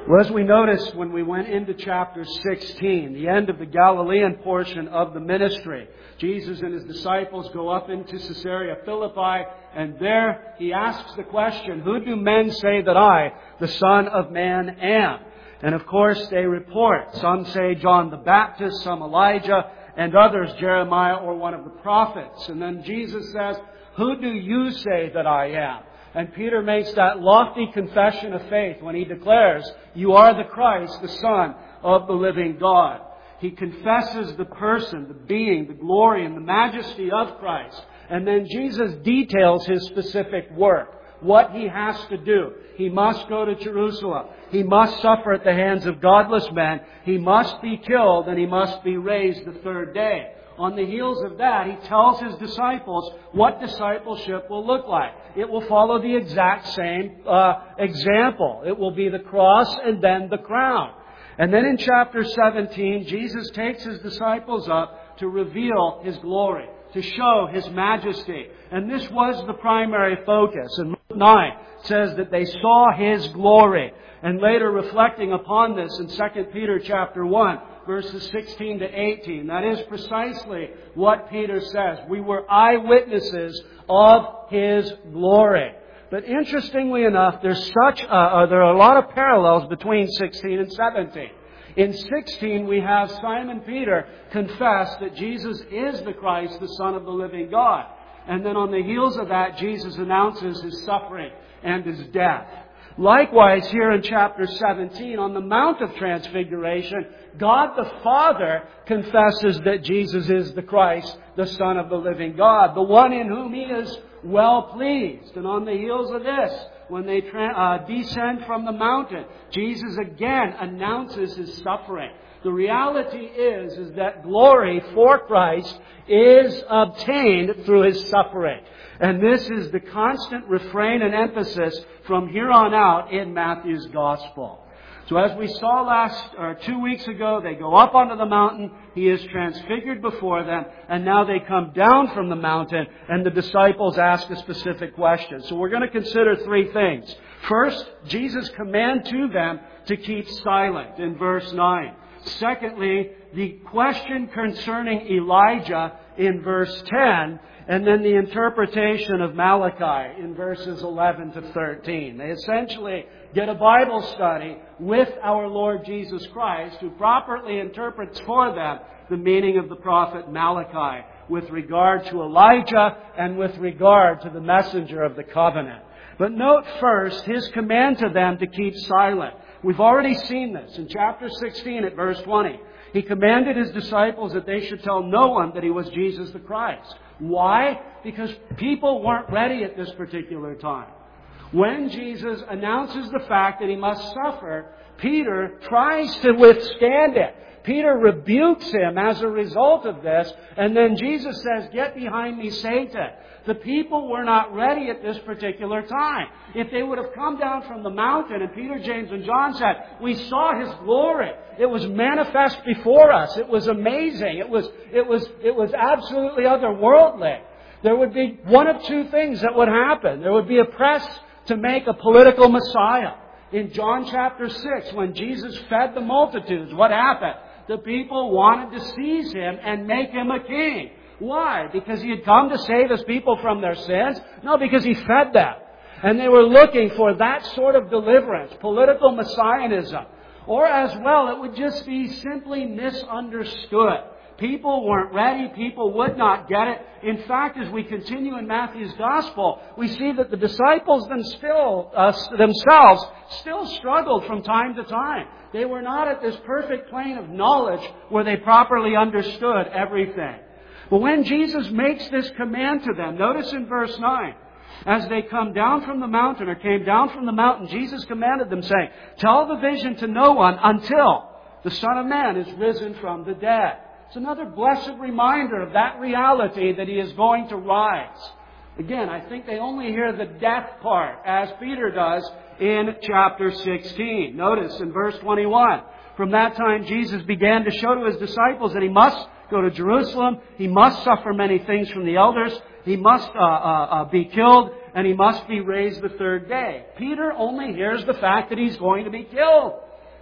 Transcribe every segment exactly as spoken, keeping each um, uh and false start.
Well, as we noticed when we went into chapter sixteen, the end of the Galilean portion of the ministry, Jesus and His disciples go up into Caesarea Philippi, and there He asks the question, "Who do men say that I, the Son of Man, am?" And of course they report. Some say John the Baptist, some Elijah, and others Jeremiah or one of the prophets. And then Jesus says, "Who do you say that I am?" And Peter makes that lofty confession of faith when he declares, "You are the Christ, the Son of the living God." He confesses the person, the being, the glory, and the majesty of Christ. And then Jesus details His specific work, what He has to do. He must go to Jerusalem. He must suffer at the hands of godless men. He must be killed, and He must be raised the third day. On the heels of that, He tells His disciples what discipleship will look like. It will follow the exact same uh, example. It will be the cross and then the crown. And then in chapter seventeen, Jesus takes His disciples up to reveal His glory, to show His majesty. And this was the primary focus. And Luke nine says that they saw His glory. And later reflecting upon this in Second Peter chapter one, verses sixteen to eighteen. That is precisely what Peter says. We were eyewitnesses of His glory. But interestingly enough, there's such a, uh, there are a lot of parallels between sixteen and seventeen. In sixteen, we have Simon Peter confess that Jesus is the Christ, the Son of the living God. And then on the heels of that, Jesus announces His suffering and His death. Likewise, here in chapter seventeen, on the Mount of Transfiguration, God the Father confesses that Jesus is the Christ, the Son of the living God, the one in whom He is well pleased. And on the heels of this, when they tra- uh, descend from the mountain, Jesus again announces His suffering. The reality is, is that glory for Christ is obtained through His suffering. And this is the constant refrain and emphasis from here on out in Matthew's Gospel. So as we saw last, or two weeks ago, they go up onto the mountain, He is transfigured before them, and now they come down from the mountain, and the disciples ask a specific question. So we're going to consider three things. First, Jesus' command to them to keep silent in verse nine. Secondly, the question concerning Elijah in verse ten, and then the interpretation of Malachi in verses eleven to thirteen. They essentially get a Bible study with our Lord Jesus Christ, who properly interprets for them the meaning of the prophet Malachi with regard to Elijah and with regard to the messenger of the covenant. But note first His command to them to keep silent. We've already seen this in chapter sixteen at verse twenty. He commanded His disciples that they should tell no one that He was Jesus the Christ. Why? Because people weren't ready at this particular time. When Jesus announces the fact that He must suffer, Peter tries to withstand it. Peter rebukes him as a result of this, and then Jesus says, "Get behind me, Satan." The people were not ready at this particular time. If they would have come down from the mountain, and Peter, James, and John said, "We saw His glory. It was manifest before us. It was amazing. It was, it was, it was absolutely otherworldly." There would be one of two things that would happen. There would be a press to make a political Messiah. In John chapter six, when Jesus fed the multitudes, what happened? The people wanted to seize Him and make Him a king. Why? Because He had come to save His people from their sins? No, because He fed them. And they were looking for that sort of deliverance, political messianism. Or as well, it would just be simply misunderstood. People weren't ready. People would not get it. In fact, as we continue in Matthew's Gospel, we see that the disciples them still, uh, themselves still struggled from time to time. They were not at this perfect plane of knowledge where they properly understood everything. But when Jesus makes this command to them, notice in verse nine, as they come down from the mountain or came down from the mountain, Jesus commanded them, saying, "Tell the vision to no one until the Son of Man is risen from the dead." It's another blessed reminder of that reality that He is going to rise. Again, I think they only hear the death part, as Peter does in chapter sixteen. Notice in verse twenty-one, from that time Jesus began to show to His disciples that He must go to Jerusalem, He must suffer many things from the elders, He must uh, uh, uh, be killed, and He must be raised the third day. Peter only hears the fact that He's going to be killed.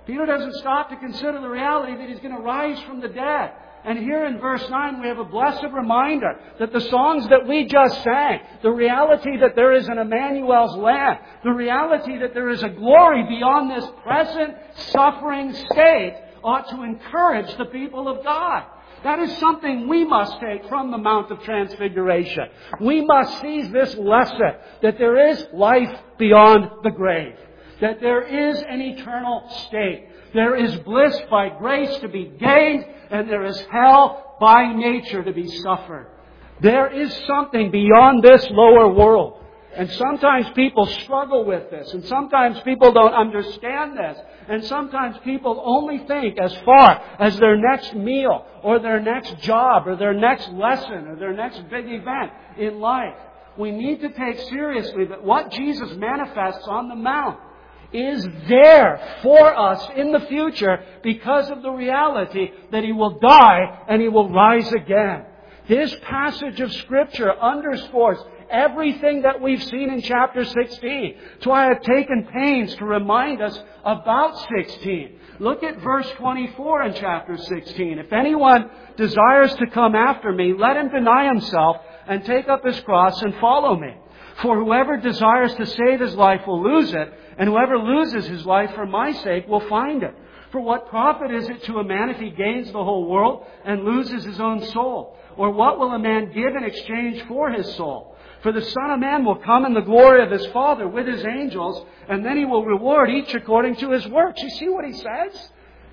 Peter doesn't stop to consider the reality that He's going to rise from the dead. And here in verse nine we have a blessed reminder that the songs that we just sang, the reality that there is an Emmanuel's land, the reality that there is a glory beyond this present suffering state ought to encourage the people of God. That is something we must take from the Mount of Transfiguration. We must seize this lesson that there is life beyond the grave, that there is an eternal state. There is bliss by grace to be gained, and there is hell by nature to be suffered. There is something beyond this lower world. And sometimes people struggle with this, and sometimes people don't understand this, and sometimes people only think as far as their next meal, or their next job, or their next lesson, or their next big event in life. We need to take seriously that what Jesus manifests on the Mount is there for us in the future because of the reality that He will die and He will rise again. This passage of Scripture underscores everything that we've seen in chapter sixteen. That's why I've taken pains to remind us about sixteen. Look at verse twenty-four in chapter sixteen. If anyone desires to come after me, let him deny himself and take up his cross and follow me. For whoever desires to save his life will lose it, and whoever loses his life for my sake will find it. For what profit is it to a man if he gains the whole world and loses his own soul? Or what will a man give in exchange for his soul? For the Son of Man will come in the glory of His Father with His angels, and then He will reward each according to his works. You see what He says?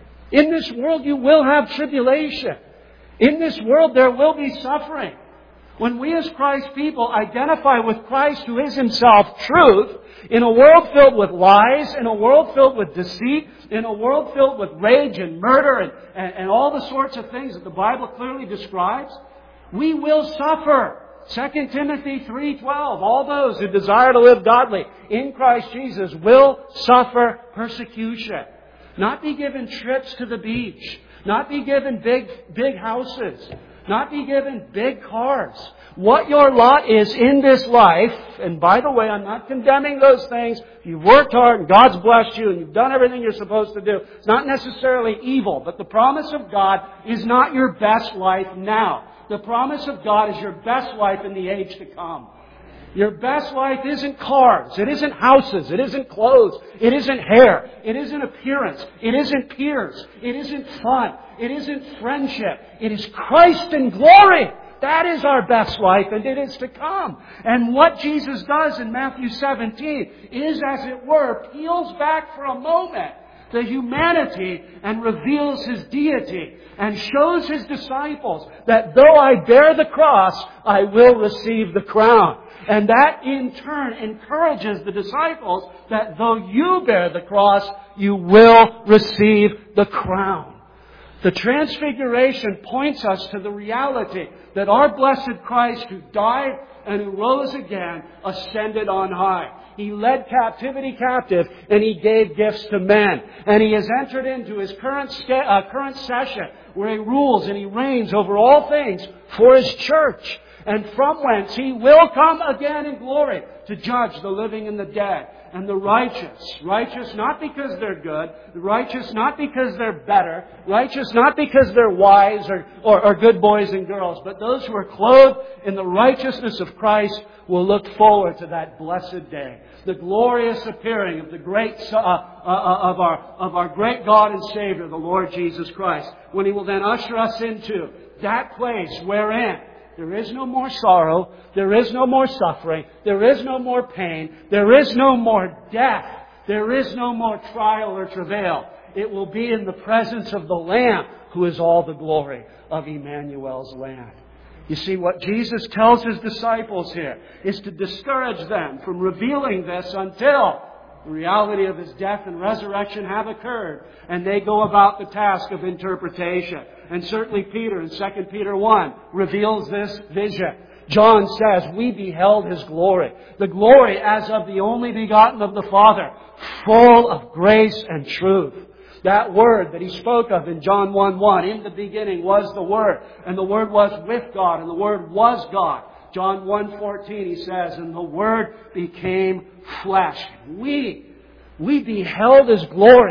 In this world you will have tribulation. In this world there will be suffering. When we as Christ's people identify with Christ, who is Himself truth, in a world filled with lies, in a world filled with deceit, in a world filled with rage and murder and, and, and all the sorts of things that the Bible clearly describes, we will suffer. Second Timothy three twelve, all those who desire to live godly in Christ Jesus will suffer persecution. Not be given trips to the beach. Not be given big, big houses. Not be given big cars. What your lot is in this life, and by the way, I'm not condemning those things. If you've worked hard and God's blessed you and you've done everything you're supposed to do, it's not necessarily evil. But the promise of God is not your best life now. The promise of God is your best life in the age to come. Your best life isn't cars. It isn't houses. It isn't clothes. It isn't hair. It isn't appearance. It isn't peers. It isn't fun. It isn't friendship. It is Christ in glory. That is our best life, and it is to come. And what Jesus does in Matthew seventeen is, as it were, peels back for a moment the humanity and reveals His deity and shows His disciples that though I bear the cross, I will receive the crown. And that in turn encourages the disciples that though you bear the cross, you will receive the crown. The Transfiguration points us to the reality that our blessed Christ, who died and who rose again, ascended on high. He led captivity captive and He gave gifts to men. And He has entered into His current, uh, current session where He rules and He reigns over all things for His church. And from whence He will come again in glory to judge the living and the dead and the righteous. Righteous not because they're good. Righteous not because they're better. Righteous not because they're wise or, or, or good boys and girls. But those who are clothed in the righteousness of Christ will look forward to that blessed day. The glorious appearing of the great uh, uh, of our of our great God and Savior, the Lord Jesus Christ, when He will then usher us into that place wherein there is no more sorrow, there is no more suffering, there is no more pain, there is no more death, there is no more trial or travail. It will be in the presence of the Lamb, who is all the glory of Emmanuel's land. You see, what Jesus tells His disciples here is to discourage them from revealing this until the reality of His death and resurrection have occurred, and they go about the task of interpretation. And certainly Peter in Second Peter one reveals this vision. John says, we beheld His glory, the glory as of the only begotten of the Father, full of grace and truth. That word that He spoke of in John one one, in the beginning was the Word, and the Word was with God, and the Word was God. John one fourteen, He says, and the Word became flesh. We, we beheld His glory.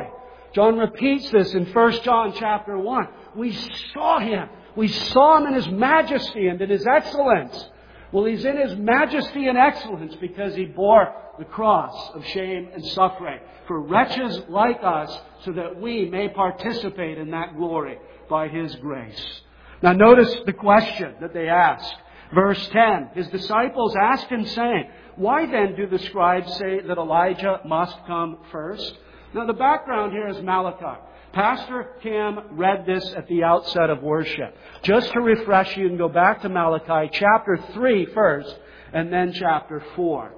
John repeats this in First John chapter one. We saw Him. We saw Him in His majesty and in His excellence. Well, He's in His majesty and excellence because He bore the cross of shame and suffering for wretches like us so that we may participate in that glory by His grace. Now notice the question that they ask. Verse ten, His disciples asked Him saying, "Why then do the scribes say that Elijah must come first?" Now the background here is Malachi. Pastor Cam read this at the outset of worship. Just to refresh you, you can go back to Malachi chapter three first and then chapter four.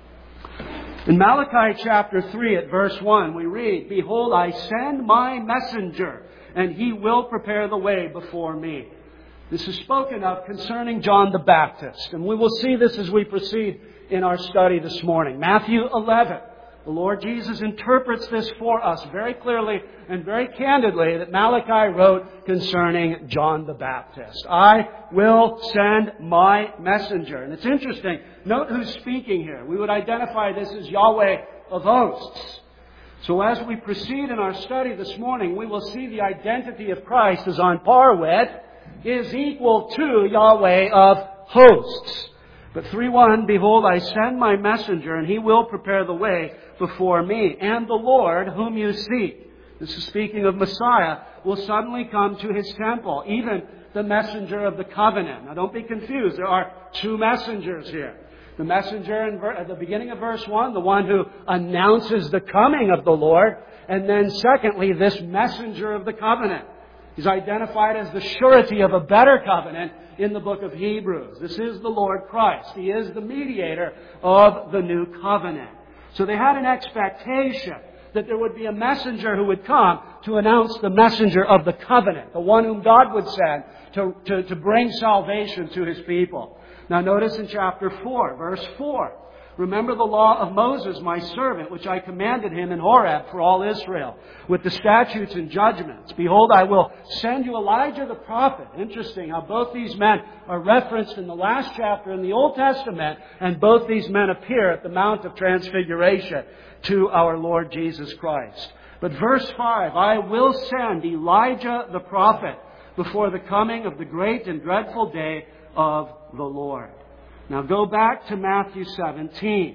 In Malachi chapter three at verse one we read, "Behold, I send my messenger, and he will prepare the way before me." This is spoken of concerning John the Baptist. And we will see this as we proceed in our study this morning. Matthew eleven. The Lord Jesus interprets this for us very clearly and very candidly that Malachi wrote concerning John the Baptist. "I will send my messenger." And it's interesting. Note who's speaking here. We would identify this as Yahweh of hosts. So as we proceed in our study this morning, we will see the identity of Christ is on par with, is equal to Yahweh of hosts. But three one, "Behold, I send my messenger, and he will prepare the way before me. And the Lord, whom you seek," this is speaking of Messiah, "will suddenly come to His temple, even the messenger of the covenant." Now don't be confused. There are two messengers here. The messenger in ver- at the beginning of verse one, the one who announces the coming of the Lord. And then secondly, this messenger of the covenant. He's identified as the surety of a better covenant in the book of Hebrews. This is the Lord Christ. He is the mediator of the new covenant. So they had an expectation that there would be a messenger who would come to announce the messenger of the covenant, the one whom God would send to, to, to bring salvation to His people. Now notice in chapter four, verse four, "Remember the law of Moses, my servant, which I commanded him in Horeb for all Israel, with the statutes and judgments. Behold, I will send you Elijah the prophet." Interesting how both these men are referenced in the last chapter in the Old Testament, and both these men appear at the Mount of Transfiguration to our Lord Jesus Christ. But verse five, "I will send Elijah the prophet before the coming of the great and dreadful day of the Lord." Now go back to Matthew seventeen.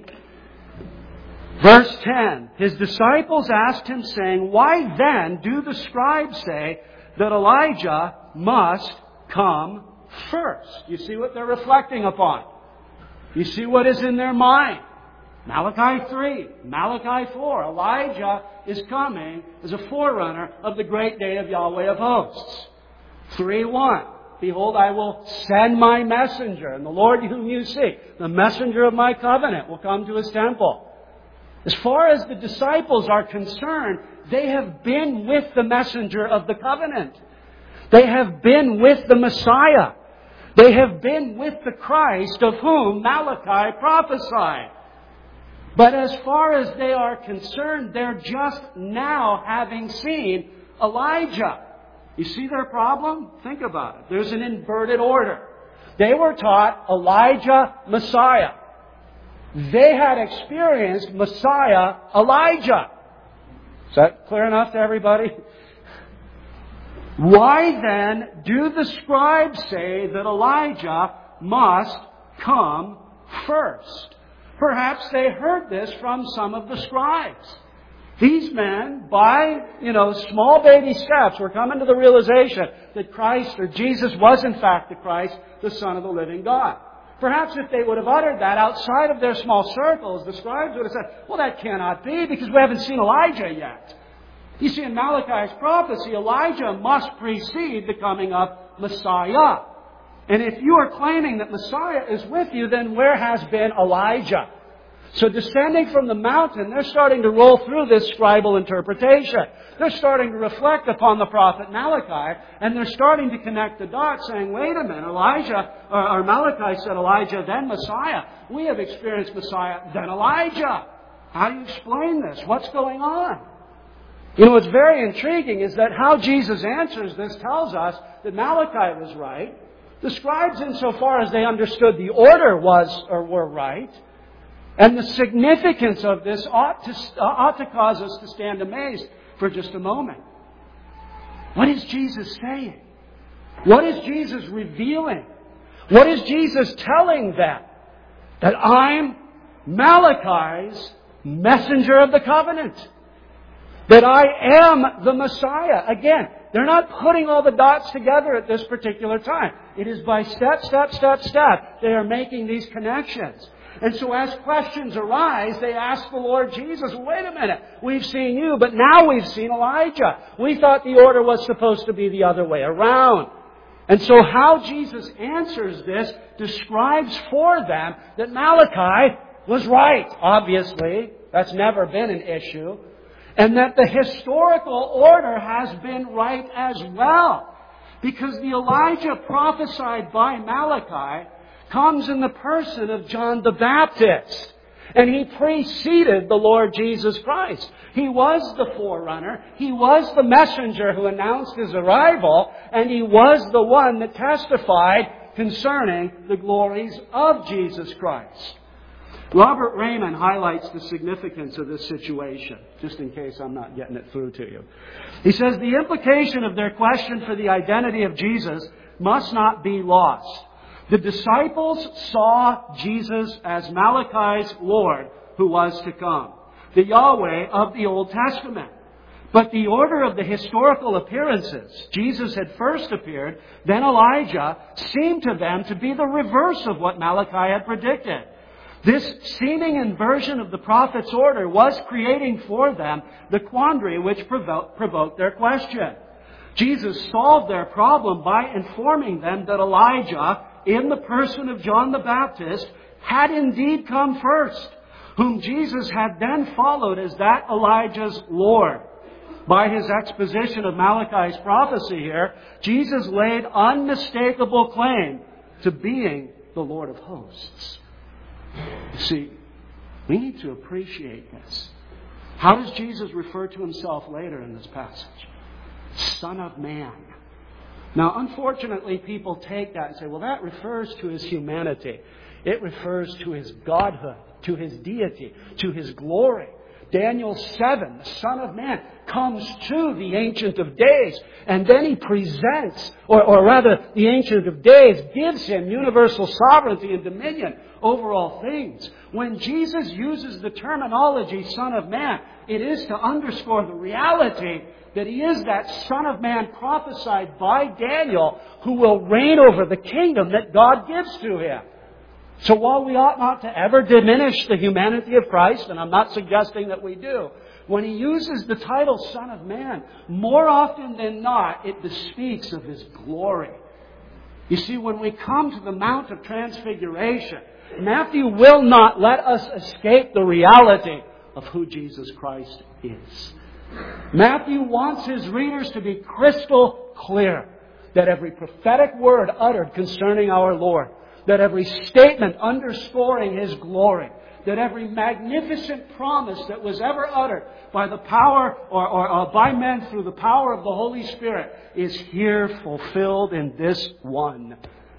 Verse ten, "His disciples asked Him, saying, Why then do the scribes say that Elijah must come first?" You see what they're reflecting upon. You see what is in their mind. Malachi three, Malachi four. Elijah is coming as a forerunner of the great day of Yahweh of hosts. three one. "Behold, I will send my messenger, and the Lord whom you seek, the messenger of my covenant, will come to His temple." As far as the disciples are concerned, they have been with the messenger of the covenant. They have been with the Messiah. They have been with the Christ of whom Malachi prophesied. But as far as they are concerned, they're just now having seen Elijah. You see their problem? Think about it. There's an inverted order. They were taught Elijah, Messiah. They had experienced Messiah, Elijah. Is that clear enough to everybody? "Why then do the scribes say that Elijah must come first?" Perhaps they heard this from some of the scribes. These men, by, you know, small baby steps, were coming to the realization that Christ, or Jesus, was in fact the Christ, the Son of the living God. Perhaps if they would have uttered that outside of their small circles, the scribes would have said, "Well, that cannot be because we haven't seen Elijah yet." You see, in Malachi's prophecy, Elijah must precede the coming of Messiah. And if you are claiming that Messiah is with you, then where has been Elijah? So descending from the mountain, they're starting to roll through this scribal interpretation. They're starting to reflect upon the prophet Malachi, and they're starting to connect the dots, saying, wait a minute, Elijah, or, or Malachi said Elijah, then Messiah. We have experienced Messiah, then Elijah. How do you explain this? What's going on? You know, what's very intriguing is that how Jesus answers this tells us that Malachi was right. The scribes, insofar as they understood the order was or were right. And the significance of this ought to, uh, ought to cause us to stand amazed for just a moment. What is Jesus saying? What is Jesus revealing? What is Jesus telling them? That I'm Malachi's messenger of the covenant. That I am the Messiah. Again, they're not putting all the dots together at this particular time. It is by step, step, step, step they are making these connections. And so as questions arise, they ask the Lord Jesus, wait a minute, we've seen you, but now we've seen Elijah. We thought the order was supposed to be the other way around. And so how Jesus answers this describes for them that Malachi was right, obviously. That's never been an issue. And that the historical order has been right as well. Because the Elijah prophesied by Malachi comes in the person of John the Baptist. And he preceded the Lord Jesus Christ. He was the forerunner. He was the messenger who announced His arrival. And He was the one that testified concerning the glories of Jesus Christ. Robert Raymond highlights the significance of this situation, just in case I'm not getting it through to you. He says, the implication of their question for the identity of Jesus must not be lost. The disciples saw Jesus as Malachi's Lord who was to come, the Yahweh of the Old Testament. But the order of the historical appearances, Jesus had first appeared, then Elijah, seemed to them to be the reverse of what Malachi had predicted. This seeming inversion of the prophet's order was creating for them the quandary which provo- provoked their question. Jesus solved their problem by informing them that Elijah, in the person of John the Baptist, had indeed come first, whom Jesus had then followed as that Elijah's Lord. By His exposition of Malachi's prophecy here, Jesus laid unmistakable claim to being the Lord of hosts. You see, we need to appreciate this. How does Jesus refer to Himself later in this passage? Son of Man. Now, unfortunately, people take that and say, well, that refers to His humanity. It refers to His godhood, to His deity, to His glory. Daniel seven, the Son of Man, comes to the Ancient of Days, and then He presents, or, or rather, the Ancient of Days gives Him universal sovereignty and dominion over all things. When Jesus uses the terminology Son of Man, it is to underscore the reality that He is that Son of Man prophesied by Daniel who will reign over the kingdom that God gives to Him. So while we ought not to ever diminish the humanity of Christ, and I'm not suggesting that we do, when He uses the title Son of Man, more often than not, it bespeaks of His glory. You see, when we come to the Mount of Transfiguration, Matthew will not let us escape the reality of who Jesus Christ is. Matthew wants his readers to be crystal clear that every prophetic word uttered concerning our Lord, that every statement underscoring His glory, that every magnificent promise that was ever uttered by the power or, or, or by men through the power of the Holy Spirit is here fulfilled in this one.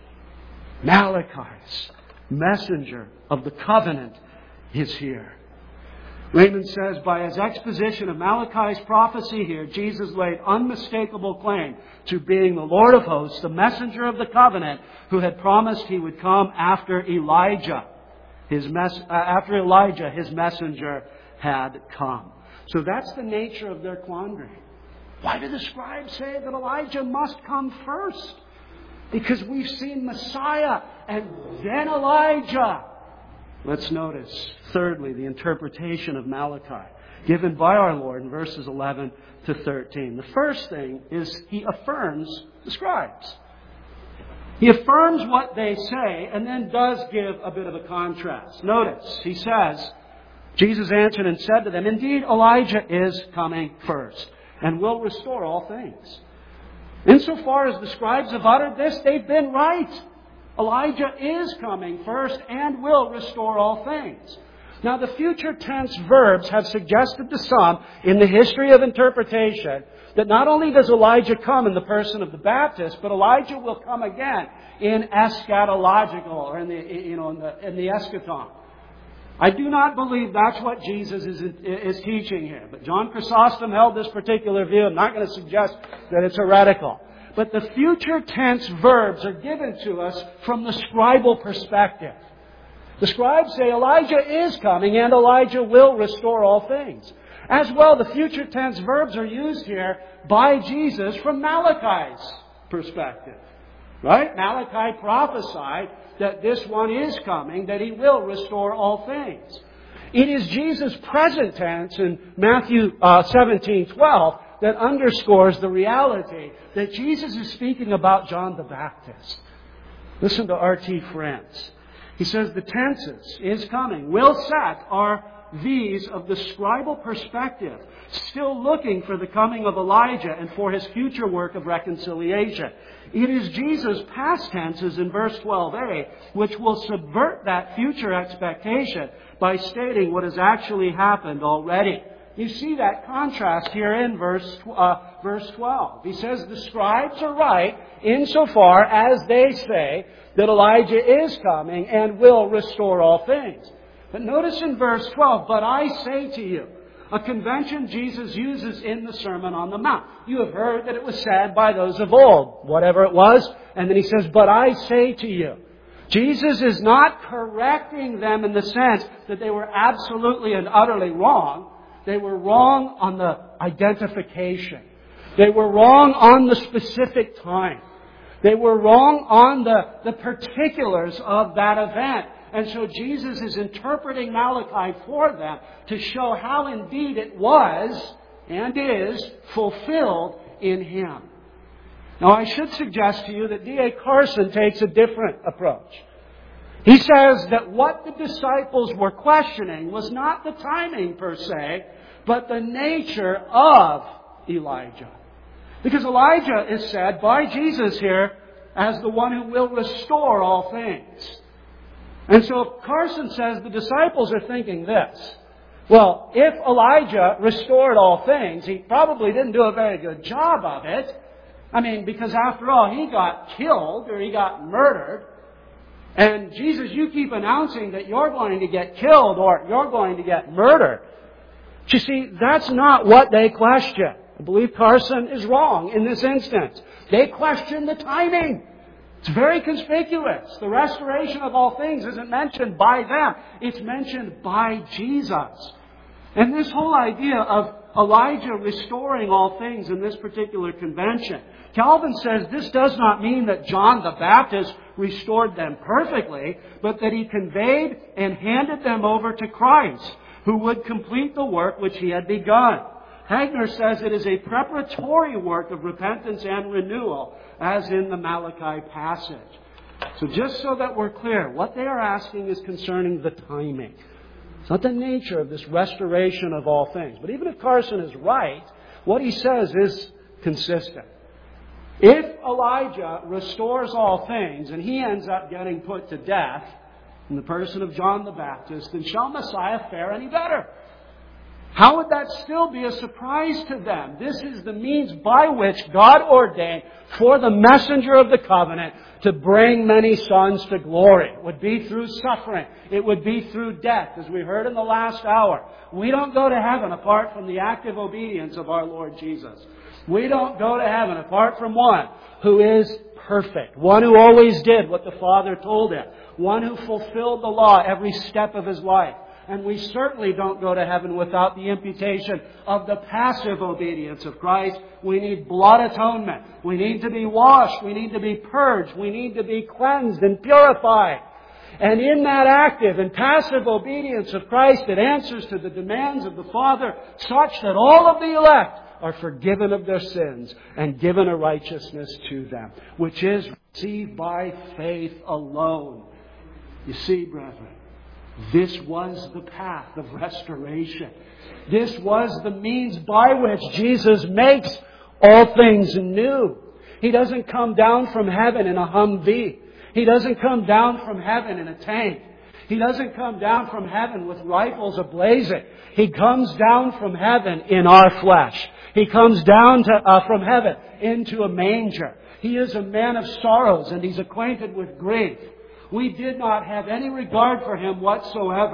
Malachi's messenger of the covenant is here. Raymond says, by his exposition of Malachi's prophecy here, Jesus laid unmistakable claim to being the Lord of hosts, the messenger of the covenant, who had promised He would come after Elijah. His mess, uh, after Elijah, His messenger had come. So that's the nature of their quandary. Why do the scribes say that Elijah must come first? Because we've seen Messiah and then Elijah. Let's notice, thirdly, the interpretation of Malachi given by our Lord in verses eleven to thirteen. The first thing is He affirms the scribes. He affirms what they say and then does give a bit of a contrast. Notice, He says, Jesus answered and said to them, indeed, Elijah is coming first and will restore all things. Insofar as the scribes have uttered this, they've been right. Elijah is coming first and will restore all things. Now, the future tense verbs have suggested to some in the history of interpretation that not only does Elijah come in the person of the Baptist, but Elijah will come again in eschatological, or in the, you know, in the, in the eschaton. I do not believe that's what Jesus is, is teaching here. But John Chrysostom held this particular view. I'm not going to suggest that it's heretical. But the future tense verbs are given to us from the scribal perspective. The scribes say Elijah is coming and Elijah will restore all things. As well, the future tense verbs are used here by Jesus from Malachi's perspective. Right? Malachi prophesied that this one is coming, that He will restore all things. It is Jesus' present tense in Matthew uh, seventeen twelve that underscores the reality that Jesus is speaking about John the Baptist. Listen to R T France. He says the tenses, is coming, will set, are these of the scribal perspective, still looking for the coming of Elijah and for His future work of reconciliation. It is Jesus' past tenses in verse twelve a which will subvert that future expectation by stating what has actually happened already. You see that contrast here in verse uh, verse twelve. He says the scribes are right insofar as they say that Elijah is coming and will restore all things. But notice in verse twelve, but I say to you, a convention Jesus uses in the Sermon on the Mount. You have heard that it was said by those of old, whatever it was. And then He says, but I say to you. Jesus is not correcting them in the sense that they were absolutely and utterly wrong. They were wrong on the identification. They were wrong on the specific time. They were wrong on the, the particulars of that event. And so Jesus is interpreting Malachi for them to show how indeed it was and is fulfilled in Him. Now I should suggest to you that D A Carson takes a different approach. He says that what the disciples were questioning was not the timing per se, but the nature of Elijah. Because Elijah is said by Jesus here as the one who will restore all things. And so Carson says the disciples are thinking this. Well, if Elijah restored all things, he probably didn't do a very good job of it. I mean, because after all, he got killed or he got murdered. And Jesus, you keep announcing that you're going to get killed or you're going to get murdered. But you see, that's not what they question. I believe Carson is wrong in this instance. They question the timing. It's very conspicuous. The restoration of all things isn't mentioned by them. It's mentioned by Jesus. And this whole idea of Elijah restoring all things in this particular convention, Calvin says this does not mean that John the Baptist restored them perfectly, but that he conveyed and handed them over to Christ, who would complete the work which He had begun. Hagner says it is a preparatory work of repentance and renewal, as in the Malachi passage. So just so that we're clear, what they are asking is concerning the timing. It's not the nature of this restoration of all things. But even if Carson is right, what he says is consistent. If Elijah restores all things and he ends up getting put to death in the person of John the Baptist, then shall Messiah fare any better? How would that still be a surprise to them? This is the means by which God ordained for the messenger of the covenant to bring many sons to glory. It would be through suffering. It would be through death, as we heard in the last hour. We don't go to heaven apart from the active obedience of our Lord Jesus. We don't go to heaven apart from one who is perfect, one who always did what the Father told him, one who fulfilled the law every step of his life. And we certainly don't go to heaven without the imputation of the passive obedience of Christ. We need blood atonement. We need to be washed. We need to be purged. We need to be cleansed and purified. And in that active and passive obedience of Christ, it answers to the demands of the Father such that all of the elect are forgiven of their sins and given a righteousness to them, which is received by faith alone. You see, brethren, this was the path of restoration. This was the means by which Jesus makes all things new. He doesn't come down from heaven in a Humvee. He doesn't come down from heaven in a tank. He doesn't come down from heaven with rifles ablazing. He comes down from heaven in our flesh. He comes down to, uh, from heaven into a manger. He is a man of sorrows and He's acquainted with grief. We did not have any regard for Him whatsoever.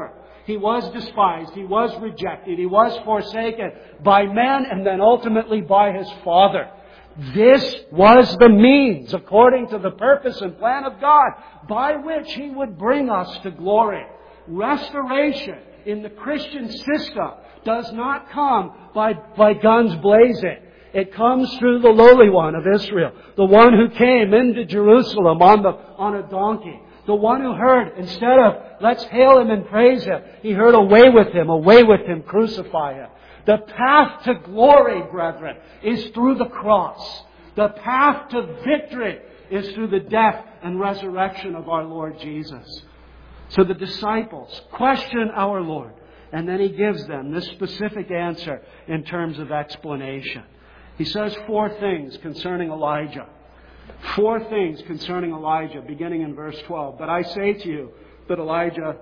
He was despised. He was rejected. He was forsaken by men and then ultimately by His Father. This was the means, according to the purpose and plan of God, by which He would bring us to glory. Restoration in the Christian system does not come by, by guns blazing. It comes through the lowly one of Israel, the one who came into Jerusalem on the on a donkey, the one who heard, instead of let's hail Him and praise Him, he heard away with Him, away with Him, crucify Him. The path to glory, brethren, is through the cross. The path to victory is through the death and resurrection of our Lord Jesus. So the disciples question our Lord, and then He gives them this specific answer in terms of explanation. He says four things concerning Elijah. Four things concerning Elijah, beginning in verse twelve. But I say to you that Elijah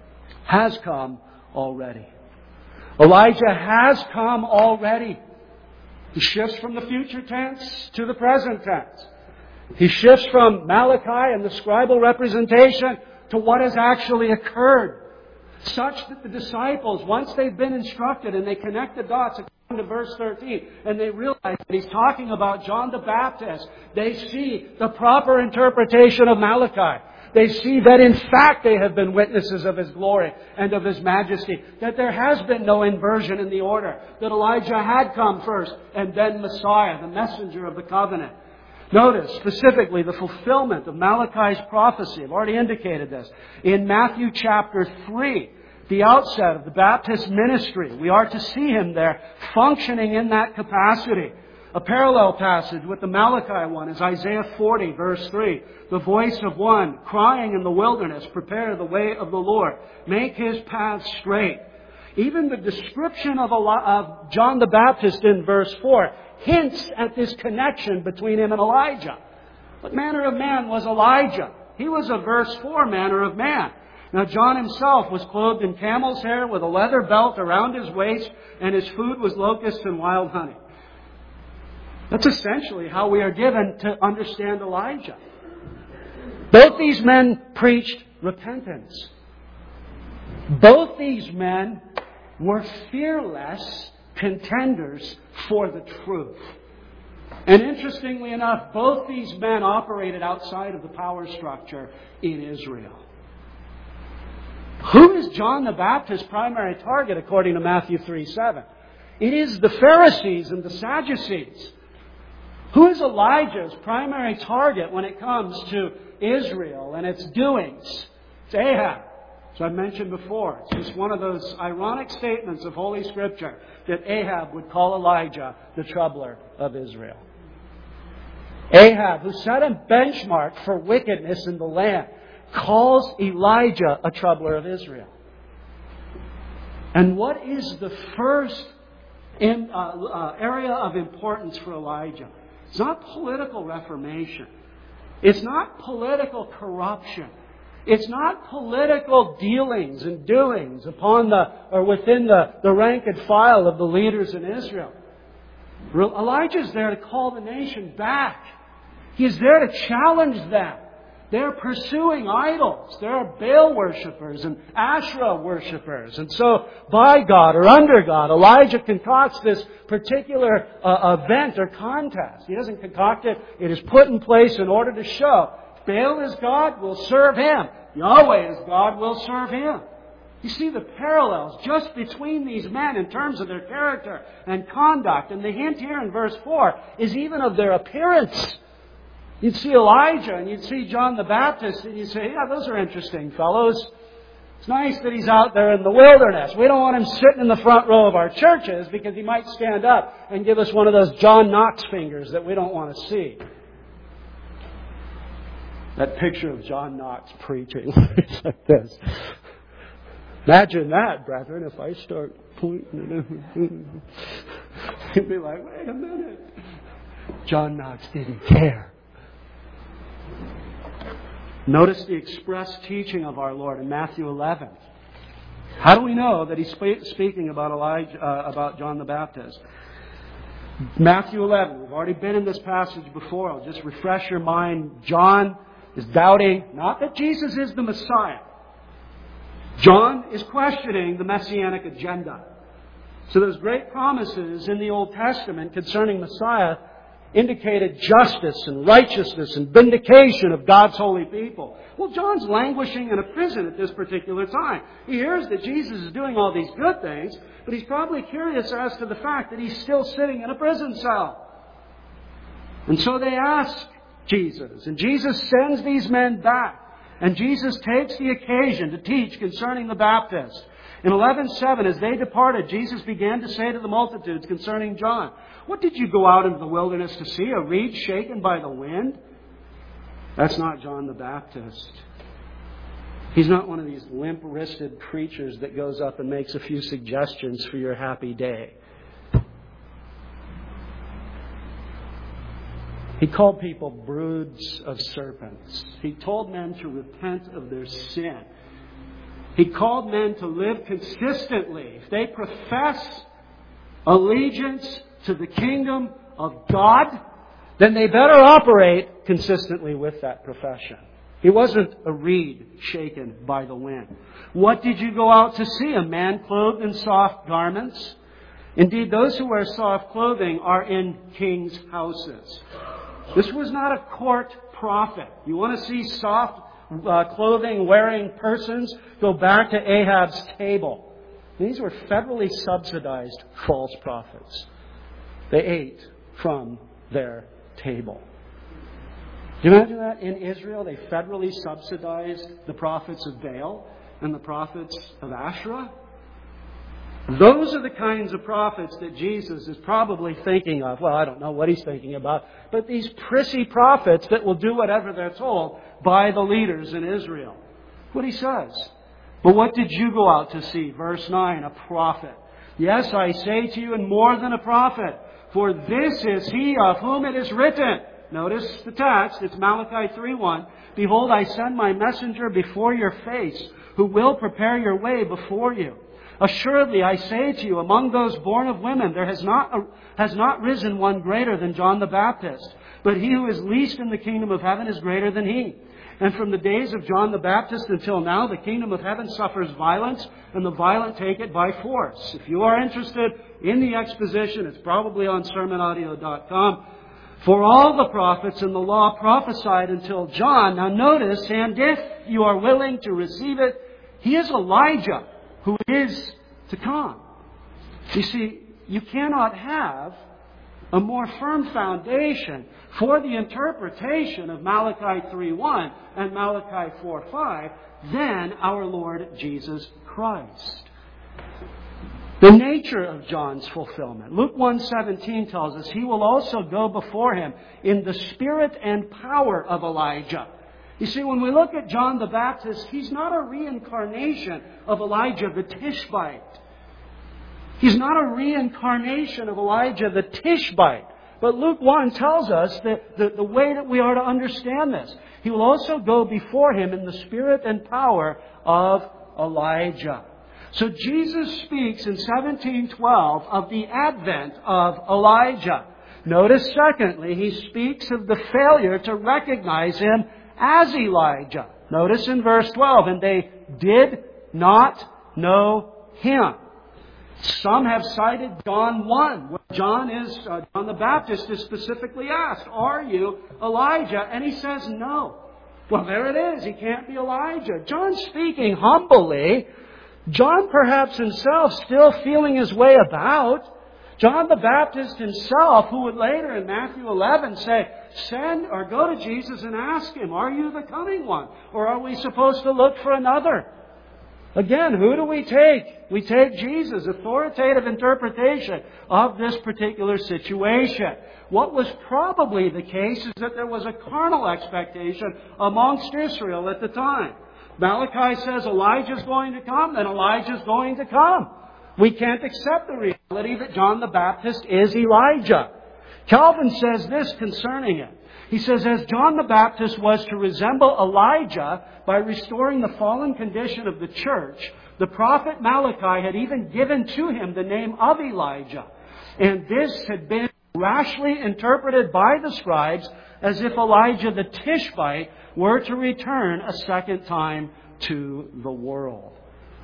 has come already. Elijah has come already. He shifts from the future tense to the present tense. He shifts from Malachi and the scribal representation to what has actually occurred. Such that the disciples, once they've been instructed and they connect the dots according to verse thirteen, and they realize that He's talking about John the Baptist, they see the proper interpretation of Malachi. They see that in fact they have been witnesses of His glory and of His majesty. That there has been no inversion in the order. That Elijah had come first and then Messiah, the messenger of the covenant. Notice specifically the fulfillment of Malachi's prophecy. I've already indicated this. In Matthew chapter three, the outset of the Baptist ministry, we are to see Him there functioning in that capacity. A parallel passage with the Malachi one is Isaiah forty, verse three. The voice of one crying in the wilderness, prepare the way of the Lord. Make His path straight. Even the description of, of John the Baptist in verse four hints at this connection between him and Elijah. What manner of man was Elijah? He was a verse four manner of man. Now John himself was clothed in camel's hair with a leather belt around his waist, and his food was locusts and wild honey. That's essentially how we are given to understand Elijah. Both these men preached repentance. Both these men were fearless contenders for the truth. And interestingly enough, both these men operated outside of the power structure in Israel. Who is John the Baptist's primary target according to Matthew three seven? It is the Pharisees and the Sadducees. Who is Elijah's primary target when it comes to Israel and its doings? It's Ahab. As I mentioned before, it's just one of those ironic statements of Holy Scripture that Ahab would call Elijah the troubler of Israel. Ahab, who set a benchmark for wickedness in the land, calls Elijah a troubler of Israel. And what is the first in, uh, uh, area of importance for Elijah? It's not political reformation. It's not political corruption. It's not political dealings and doings upon the or within the, the rank and file of the leaders in Israel. Elijah's there to call the nation back. He's there to challenge them. They're pursuing idols. There are Baal worshippers and Asherah worshippers. And so, by God or under God, Elijah concocts this particular uh, event or contest. He doesn't concoct it. It is put in place in order to show Baal is God, we'll serve him. Yahweh is God, we'll serve him. You see the parallels just between these men in terms of their character and conduct. And the hint here in verse four is even of their appearance. You'd see Elijah and you'd see John the Baptist and you'd say, yeah, those are interesting fellows. It's nice that he's out there in the wilderness. We don't want him sitting in the front row of our churches because he might stand up and give us one of those John Knox fingers that we don't want to see. That picture of John Knox preaching like this. Imagine that, brethren, if I start pointing. He'd be like, wait a minute. John Knox didn't care. Notice the express teaching of our Lord in Matthew eleven. How do we know that he's speaking about Elijah, uh, about John the Baptist? Matthew eleven. We've already been in this passage before. I'll just refresh your mind. John is doubting not that Jesus is the Messiah. John is questioning the Messianic agenda. So those great promises in the Old Testament concerning Messiah indicated justice and righteousness and vindication of God's holy people. Well, John's languishing in a prison at this particular time. He hears that Jesus is doing all these good things, but he's probably curious as to the fact that he's still sitting in a prison cell. And so they ask Jesus, and Jesus sends these men back. And Jesus takes the occasion to teach concerning the Baptist. In eleven seven, as they departed, Jesus began to say to the multitudes concerning John, "What did you go out into the wilderness to see? A reed shaken by the wind?" That's not John the Baptist. He's not one of these limp-wristed preachers that goes up and makes a few suggestions for your happy day. He called people broods of serpents. He told men to repent of their sin. He called men to live consistently. If they profess allegiance to the kingdom of God, then they better operate consistently with that profession. He wasn't a reed shaken by the wind. What did you go out to see? A man clothed in soft garments? Indeed, those who wear soft clothing are in kings' houses. This was not a court prophet. You want to see soft uh, clothing wearing persons? Go back to Ahab's table. These were federally subsidized false prophets. They ate from their table. Do you imagine that? In Israel, they federally subsidized the prophets of Baal and the prophets of Asherah. Those are the kinds of prophets that Jesus is probably thinking of. Well, I don't know what he's thinking about. But these prissy prophets that will do whatever they're told by the leaders in Israel. What he says. But what did you go out to see? Verse nine, a prophet. Yes, I say to you, and more than a prophet. For this is he of whom it is written. Notice the text. It's Malachi three one. Behold, I send my messenger before your face, who will prepare your way before you. Assuredly, I say to you, among those born of women, there has not, has not risen one greater than John the Baptist. But he who is least in the kingdom of heaven is greater than he. And from the days of John the Baptist until now, the kingdom of heaven suffers violence, and the violent take it by force. If you are interested in the exposition, it's probably on sermon audio dot com. For all the prophets and the law prophesied until John. Now notice, and if you are willing to receive it, he is Elijah, who is to come. You see, you cannot have a more firm foundation for the interpretation of Malachi three one and Malachi four five than our Lord Jesus Christ. The nature of John's fulfillment. Luke one seventeen tells us he will also go before him in the spirit and power of Elijah. You see, when we look at John the Baptist, he's not a reincarnation of Elijah the Tishbite. He's not a reincarnation of Elijah the Tishbite. But Luke one tells us that the, the way that we are to understand this. He will also go before him in the spirit and power of Elijah. So Jesus speaks in seventeen twelve of the advent of Elijah. Notice, secondly, he speaks of the failure to recognize him as Elijah. Notice in verse twelve, and they did not know him. Some have cited John one, where John is uh, John the Baptist is specifically asked, "Are you Elijah?" And he says, "No." Well, there it is. He can't be Elijah. John's speaking humbly. John perhaps himself still feeling his way about. John the Baptist himself, who would later in Matthew eleven say, send or go to Jesus and ask him, "Are you the coming one? Or are we supposed to look for another?" Again, who do we take? We take Jesus' authoritative interpretation of this particular situation. What was probably the case is that there was a carnal expectation amongst Israel at the time. Malachi says Elijah's going to come, then Elijah's going to come. We can't accept the reality that John the Baptist is Elijah. Calvin says this concerning it. He says, as John the Baptist was to resemble Elijah by restoring the fallen condition of the church, the prophet Malachi had even given to him the name of Elijah. And this had been rashly interpreted by the scribes as if Elijah the Tishbite were to return a second time to the world.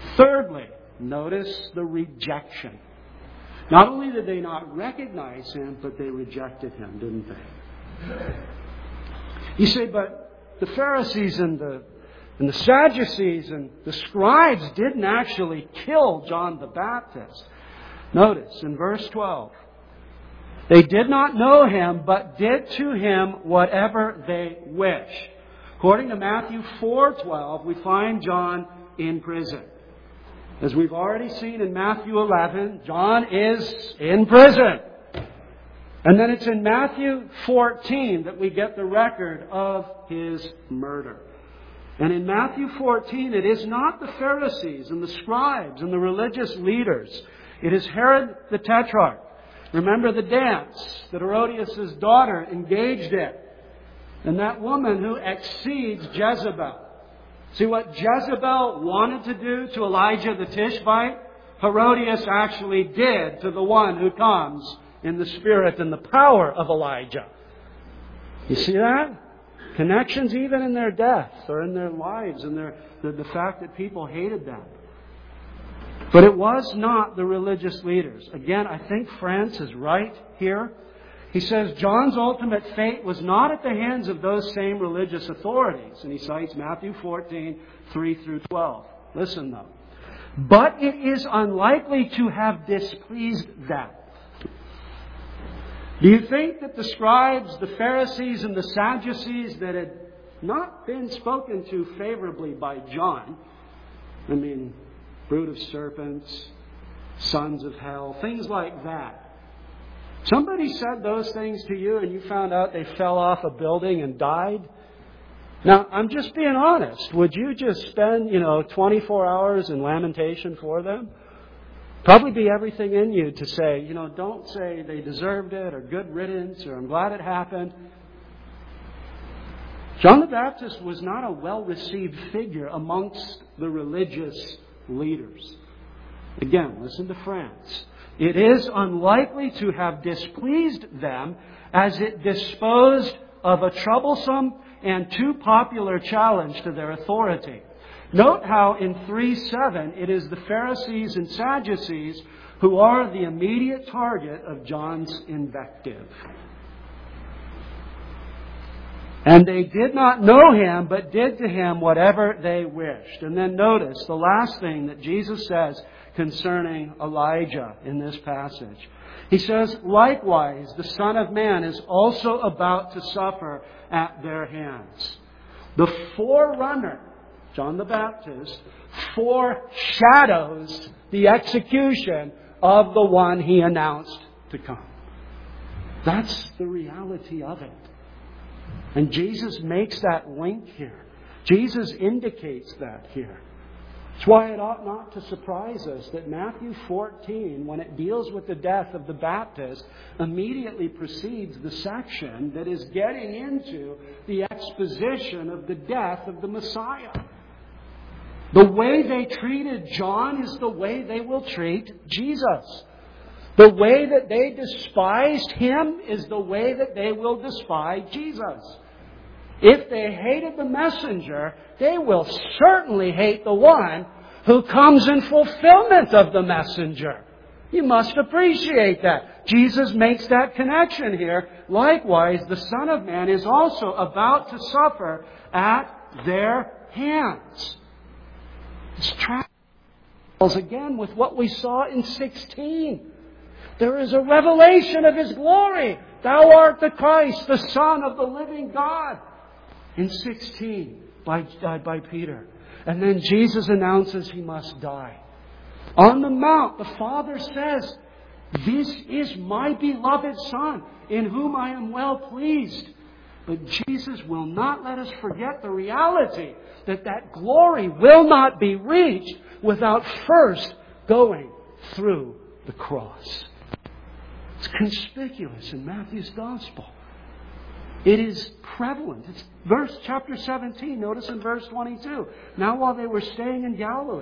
Thirdly, notice the rejection. Not only did they not recognize Him, but they rejected Him, didn't they? You say, but the Pharisees and the, and the Sadducees and the scribes didn't actually kill John the Baptist. Notice in verse twelve, they did not know Him, but did to Him whatever they wished. According to Matthew four twelve, we find John in prison. As we've already seen in Matthew eleven, John is in prison. And then it's in Matthew fourteen that we get the record of his murder. And in Matthew fourteen, it is not the Pharisees and the scribes and the religious leaders. It is Herod the Tetrarch. Remember the dance that Herodias' daughter engaged in. And that woman who exceeds Jezebel. See what Jezebel wanted to do to Elijah the Tishbite? Herodias actually did to the one who comes in the spirit and the power of Elijah. You see that? Connections even in their deaths or in their lives and their, the, the fact that people hated them. But it was not the religious leaders. Again, I think France is right here. He says John's ultimate fate was not at the hands of those same religious authorities. And he cites Matthew fourteen, three through twelve. Listen though. But it is unlikely to have displeased them. Do you think that the scribes, the Pharisees, and the Sadducees that had not been spoken to favorably by John, I mean, brood of serpents, sons of hell, things like that. Somebody said those things to you and you found out they fell off a building and died? Now, I'm just being honest. Would you just spend, you know, twenty-four hours in lamentation for them? Probably be everything in you to say, you know, don't say they deserved it or good riddance or I'm glad it happened. John the Baptist was not a well-received figure amongst the religious leaders. Again, listen to France. It is unlikely to have displeased them as it disposed of a troublesome and too popular challenge to their authority. Note how in three seven it is the Pharisees and Sadducees who are the immediate target of John's invective. And they did not know Him, but did to Him whatever they wished. And then notice the last thing that Jesus says concerning Elijah in this passage. He says, likewise, the Son of Man is also about to suffer at their hands. The forerunner, John the Baptist, foreshadows the execution of the one He announced to come. That's the reality of it. And Jesus makes that link here. Jesus indicates that here. That's why it ought not to surprise us that Matthew fourteen, when it deals with the death of the Baptist, immediately precedes the section that is getting into the exposition of the death of the Messiah. The way they treated John is the way they will treat Jesus. The way that they despised Him is the way that they will despise Jesus. If they hated the messenger, they will certainly hate the one who comes in fulfillment of the messenger. You must appreciate that. Jesus makes that connection here. Likewise, the Son of Man is also about to suffer at their hands. It's travels again with what we saw in sixteen. There is a revelation of His glory. Thou art the Christ, the Son of the living God. In sixteen, by, uh, by Peter. And then Jesus announces He must die. On the Mount, the Father says, this is my beloved Son, in whom I am well pleased. But Jesus will not let us forget the reality that that glory will not be reached without first going through the cross. It's conspicuous in Matthew's Gospel. It is prevalent. It's verse chapter seventeen. Notice in verse twenty-two. Now while they were staying in Galilee,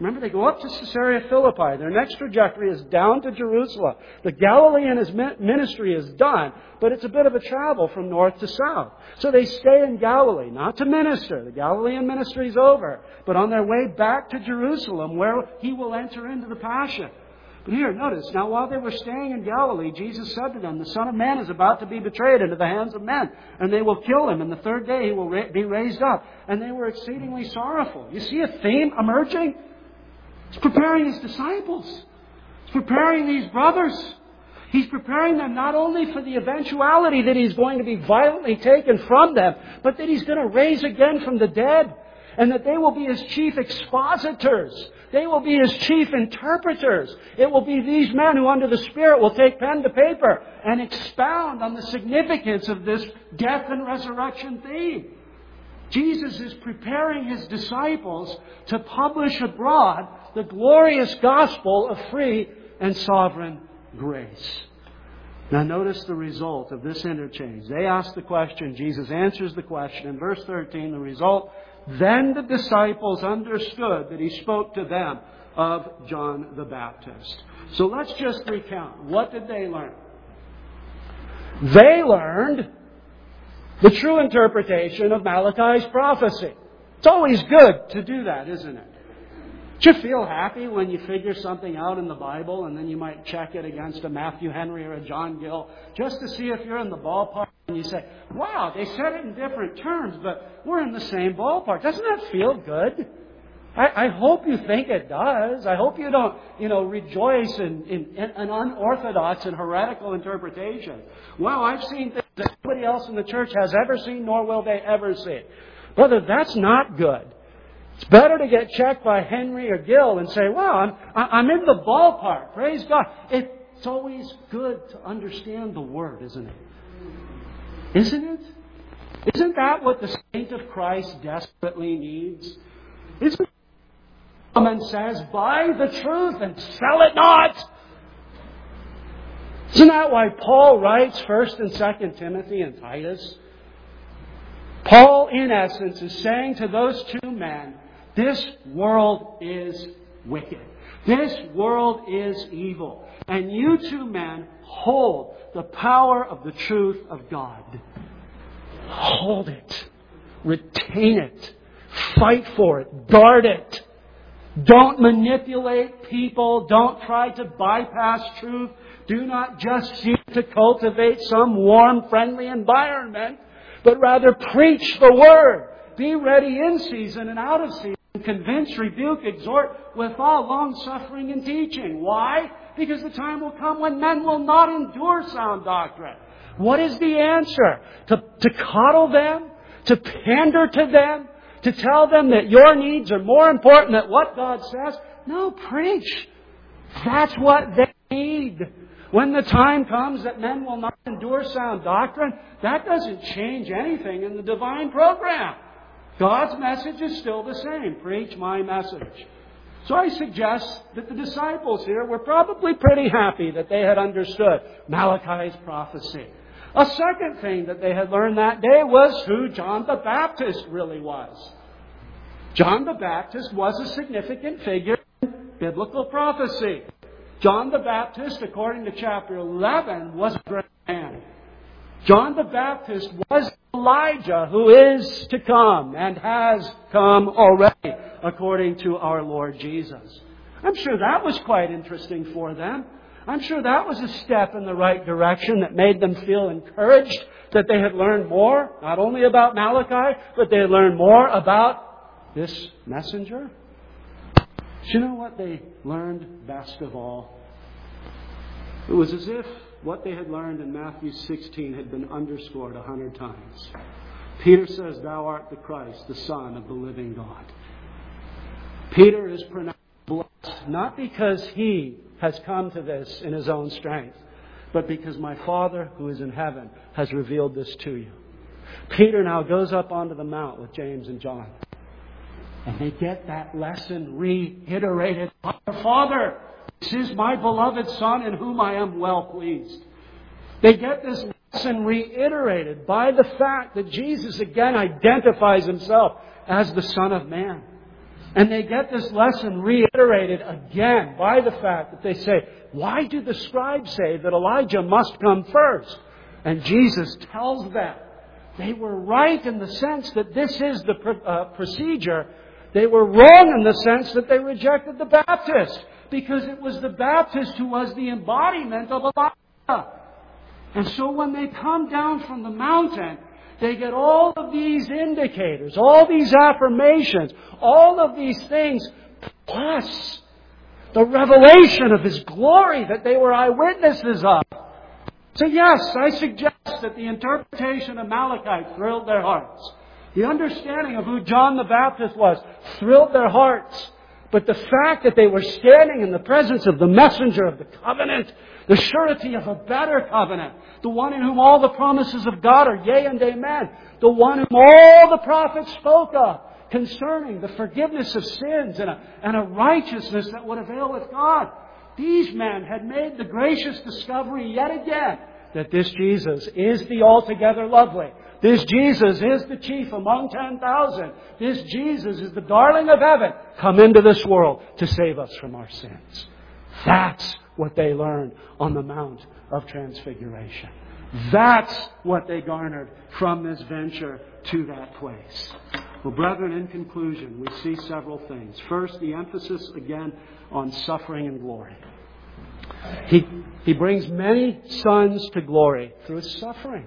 Remember, they go up to Caesarea Philippi. Their next trajectory is down to Jerusalem. The Galilean ministry is done, but it's a bit of a travel from north to south. So they stay in Galilee, not to minister. The Galilean ministry is over. But on their way back to Jerusalem, where He will enter into the Passion. But here, notice, now while they were staying in Galilee, Jesus said to them, the Son of Man is about to be betrayed into the hands of men, and they will kill Him, and the third day He will ra- be raised up. And they were exceedingly sorrowful. You see a theme emerging? He's preparing His disciples. He's preparing these brothers. He's preparing them not only for the eventuality that He's going to be violently taken from them, but that He's going to raise again from the dead. And that they will be His chief expositors. They will be His chief interpreters. It will be these men who under the Spirit will take pen to paper and expound on the significance of this death and resurrection theme. Jesus is preparing His disciples to publish abroad the glorious gospel of free and sovereign grace. Now notice the result of this interchange. They ask the question, Jesus answers the question. In verse thirteen, the result, then the disciples understood that He spoke to them of John the Baptist. So let's just recount. What did they learn? They learned the true interpretation of Malachi's prophecy. It's always good to do that, isn't it? Do you feel happy when you figure something out in the Bible and then you might check it against a Matthew Henry or a John Gill just to see if you're in the ballpark and you say, wow, they said it in different terms, but we're in the same ballpark. Doesn't that feel good? I, I hope you think it does. I hope you don't, you know, rejoice in, in, in an unorthodox and heretical interpretation. Wow, I've seen things that nobody else in the church has ever seen, nor will they ever see. Brother, that's not good. It's better to get checked by Henry or Gill and say, well, I'm, I'm in the ballpark. Praise God. It's always good to understand the Word, isn't it? Isn't it? Isn't that what the saint of Christ desperately needs? Isn't it? And says, buy the truth and sell it not. Isn't that why Paul writes First and Second Timothy and Titus? Paul, in essence, is saying to those two men, this world is wicked. This world is evil. And you two men hold the power of the truth of God. Hold it. Retain it. Fight for it. Guard it. Don't manipulate people. Don't try to bypass truth. Do not just seek to cultivate some warm, friendly environment, but rather preach the Word. Be ready in season and out of season. Convince, rebuke, exhort with all long-suffering and teaching. Why? Because the time will come when men will not endure sound doctrine. What is the answer? To, to coddle them? To pander to them? To tell them that your needs are more important than what God says? No, preach. That's what they need. When the time comes that men will not endure sound doctrine, that doesn't change anything in the divine program. God's message is still the same. Preach my message. So I suggest that the disciples here were probably pretty happy that they had understood Malachi's prophecy. A second thing that they had learned that day was who John the Baptist really was. John the Baptist was a significant figure in biblical prophecy. John the Baptist, according to chapter eleven, was a great man. John the Baptist was Elijah who is to come and has come already, according to our Lord Jesus. I'm sure that was quite interesting for them. I'm sure that was a step in the right direction that made them feel encouraged that they had learned more, not only about Malachi, but they had learned more about this messenger. Do you know what they learned best of all? It was as if what they had learned in Matthew sixteen had been underscored a hundred times. Peter says, thou art the Christ, the Son of the living God. Peter is pronounced blessed, not because he has come to this in his own strength, but because my Father who is in heaven has revealed this to you. Peter now goes up onto the mount with James and John. And they get that lesson reiterated. Father, this is my beloved Son in whom I am well pleased. They get this lesson reiterated by the fact that Jesus again identifies Himself as the Son of Man. And they get this lesson reiterated again by the fact that they say, why do the scribes say that Elijah must come first? And Jesus tells them they were right in the sense that this is the uh, procedure. They were wrong in the sense that they rejected the Baptist, because it was the Baptist who was the embodiment of Elijah. And so when they come down from the mountain, they get all of these indicators, all these affirmations, all of these things, plus the revelation of His glory that they were eyewitnesses of. So yes, I suggest that the interpretation of Malachi thrilled their hearts. The understanding of who John the Baptist was thrilled their hearts. But the fact that they were standing in the presence of the messenger of the covenant, the surety of a better covenant, the one in whom all the promises of God are yea and amen, the one whom all the prophets spoke of concerning the forgiveness of sins and a, and a righteousness that would avail with God. These men had made the gracious discovery yet again that this Jesus is the altogether lovely. This Jesus is the chief among ten thousand. This Jesus is the darling of heaven, come into this world to save us from our sins. That's what they learned on the Mount of Transfiguration. That's what they garnered from this venture to that place. Well, brethren, in conclusion, we see several things. First, the emphasis again on suffering and glory. He, he brings many sons to glory through His suffering.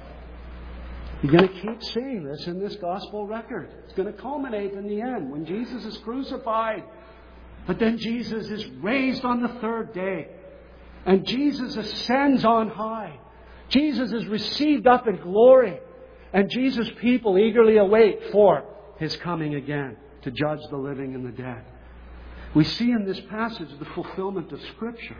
You're going to keep seeing this in this gospel record. It's going to culminate in the end when Jesus is crucified. But then Jesus is raised on the third day. And Jesus ascends on high. Jesus is received up in glory. And Jesus' people eagerly await for His coming again to judge the living and the dead. We see in this passage the fulfillment of Scripture.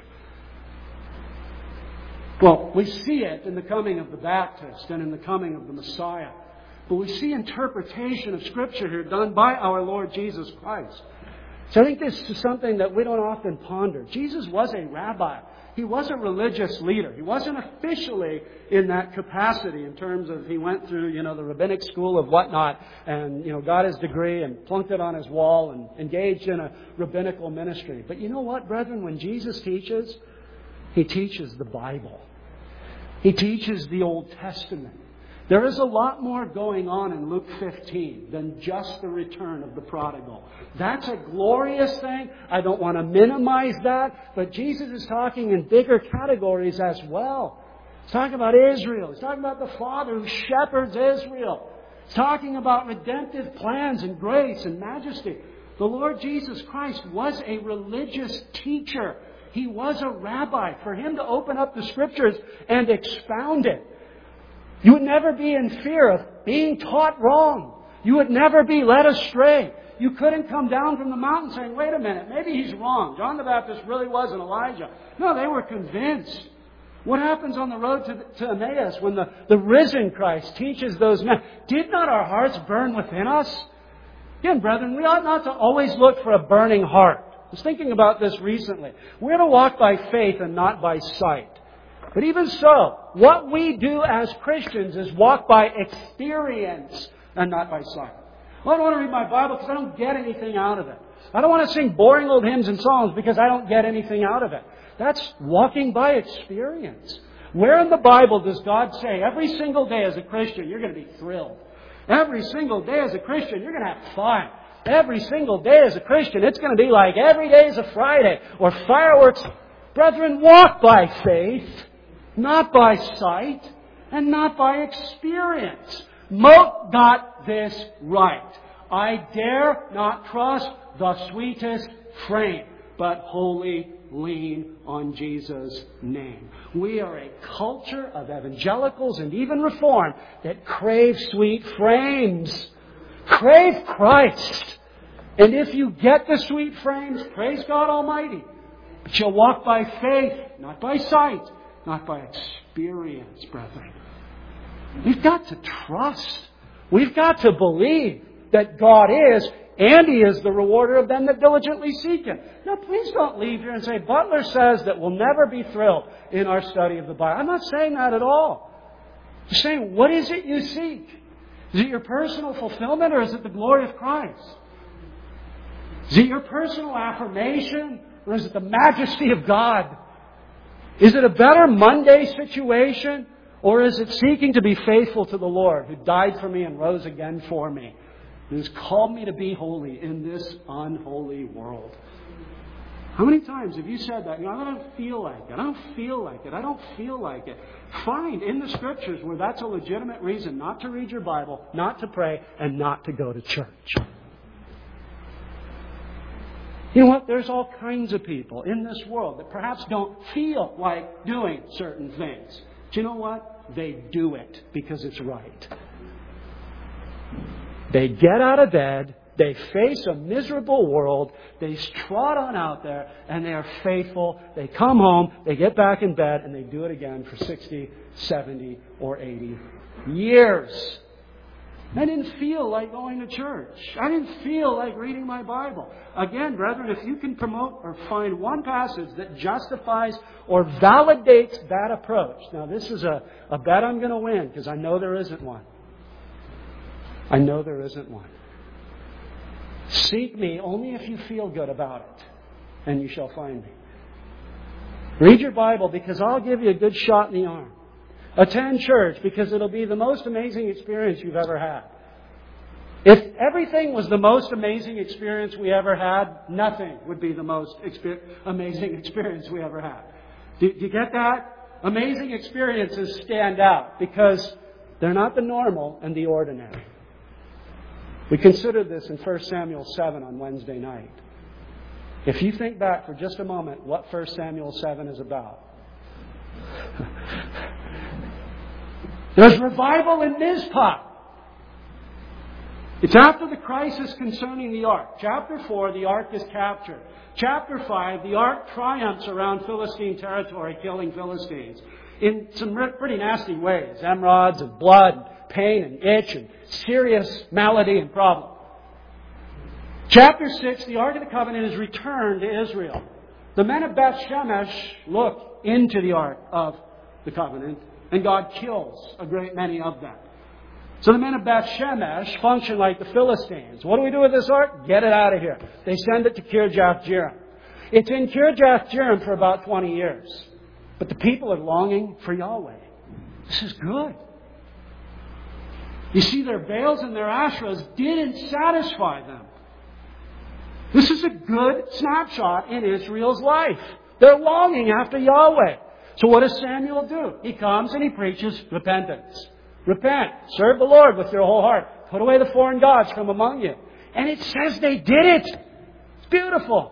Well, we see it in the coming of the Baptist and in the coming of the Messiah. But we see interpretation of Scripture here done by our Lord Jesus Christ. So I think this is something that we don't often ponder. Jesus was a rabbi. He was a religious leader. He wasn't officially in that capacity in terms of he went through, you know, the rabbinic school of whatnot and, you know, got his degree and plunked it on his wall and engaged in a rabbinical ministry. But you know what, brethren? When Jesus teaches, He teaches the Bible. He teaches the Old Testament. There is a lot more going on in Luke fifteen than just the return of the prodigal. That's a glorious thing. I don't want to minimize that. But Jesus is talking in bigger categories as well. He's talking about Israel. He's talking about the Father who shepherds Israel. He's talking about redemptive plans and grace and majesty. The Lord Jesus Christ was a religious teacher. He was a rabbi. For Him to open up the Scriptures and expound it, you would never be in fear of being taught wrong. You would never be led astray. You couldn't come down from the mountain saying, wait a minute, maybe he's wrong. John the Baptist really wasn't Elijah. No, they were convinced. What happens on the road to, to Emmaus when the, the risen Christ teaches those men? Did not our hearts burn within us? Again, brethren, we ought not to always look for a burning heart. I was thinking about this recently. We're to walk by faith and not by sight. But even so, what we do as Christians is walk by experience and not by sight. Well, I don't want to read my Bible because I don't get anything out of it. I don't want to sing boring old hymns and songs because I don't get anything out of it. That's walking by experience. Where in the Bible does God say every single day as a Christian you're going to be thrilled? Every single day as a Christian you're going to have fun. Every single day as a Christian it's going to be like every day is a Friday or fireworks. Brethren, walk by faith, not by sight, and not by experience. Mote got this right. I dare not trust the sweetest frame, but wholly lean on Jesus' name. We are a culture of evangelicals and even reform that crave sweet frames. Crave Christ. And if you get the sweet frames, praise God Almighty. But you'll walk by faith, not by sight, not by experience, brethren. We've got to trust. We've got to believe that God is, and He is the rewarder of them that diligently seek Him. Now, please don't leave here and say, Butler says that we'll never be thrilled in our study of the Bible. I'm not saying that at all. I'm saying, what is it you seek? Is it your personal fulfillment or is it the glory of Christ? Is it your personal affirmation? Or is it the majesty of God? Is it a better Monday situation? Or is it seeking to be faithful to the Lord who died for me and rose again for me? And has called me to be holy in this unholy world. How many times have you said that? You know, I don't feel like it. I don't feel like it. I don't feel like it. Find in the Scriptures where that's a legitimate reason not to read your Bible, not to pray, and not to go to church. You know what? There's all kinds of people in this world that perhaps don't feel like doing certain things. But you know what? They do it because it's right. They get out of bed. They face a miserable world. They trot on out there and they are faithful. They come home, they get back in bed, and they do it again for sixty, seventy, or eighty years. I didn't feel like going to church. I didn't feel like reading my Bible. Again, brethren, if you can promote or find one passage that justifies or validates that approach. Now, this is a, a bet I'm going to win because I know there isn't one. I know there isn't one. Seek me only if you feel good about it, and you shall find me. Read your Bible because I'll give you a good shot in the arm. Attend church because it'll be the most amazing experience you've ever had. If everything was the most amazing experience we ever had, nothing would be the most exper- amazing experience we ever had. Do, do you get that? Amazing experiences stand out because they're not the normal and the ordinary. We considered this in First Samuel seven on Wednesday night. If you think back for just a moment what First Samuel seven is about. There's revival in Mizpah. It's after the crisis concerning the ark. Chapter four, the ark is captured. Chapter five, the ark triumphs around Philistine territory, killing Philistines in some pretty nasty ways. Emerods and blood, pain and itch and serious malady and problem. Chapter six, the Ark of the Covenant is returned to Israel. The men of Beth Shemesh look into the Ark of the Covenant, and God kills a great many of them. So the men of Beth Shemesh function like the Philistines. What do we do with this Ark? Get it out of here. They send it to Kirjath Jearim. It's in Kirjath Jearim for about twenty years. But the people are longing for Yahweh. This is good. You see, their Baals and their Asherahs didn't satisfy them. This is a good snapshot in Israel's life. They're longing after Yahweh. So what does Samuel do? He comes and he preaches repentance. Repent. Serve the Lord with your whole heart. Put away the foreign gods from among you. And it says they did it. It's beautiful.